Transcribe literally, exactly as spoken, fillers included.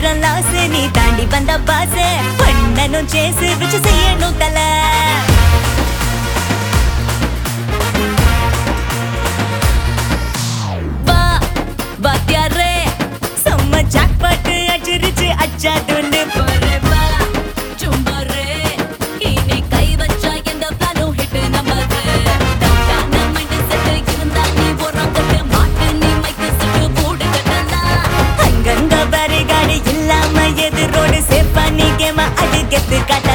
ஆயிரம் லாஸ் நீ தாண்டி வந்த பாச பண்ணனும் சேசு ருச்சி செய்யணும் தல வா வாத்தியாரே செம்ம ஜாக்பாட் அடிச்சிருச்சு அச்சா துண்டு போறே வா சும்மாரே இனி கை வச்சா எந்த பிளானும் ஹிட் நம்பர் டவுட்டான மைண்ட் செட் இருந்தா நீ போறாங்க மாட்டு நீ மைக் செட் போடு கட்டனா அங்கங்க பரிகாடி இல்லாம எதிரோடு சேப்பா நீ கேம அடிக்கத்து காட்ட